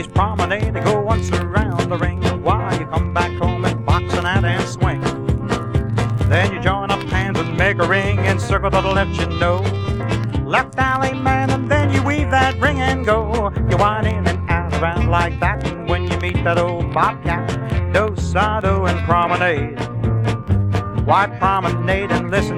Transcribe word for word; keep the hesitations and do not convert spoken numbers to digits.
ladies promenade, they go once around the ring. While you come back home and box an out and swing. Then you join up hands and make a ring and circle that'll let you know. Left alley man, and then you weave that ring and go. You wind in and out around like that, and when you meet that old bobcat, do, side, do, and promenade. Why promenade and listen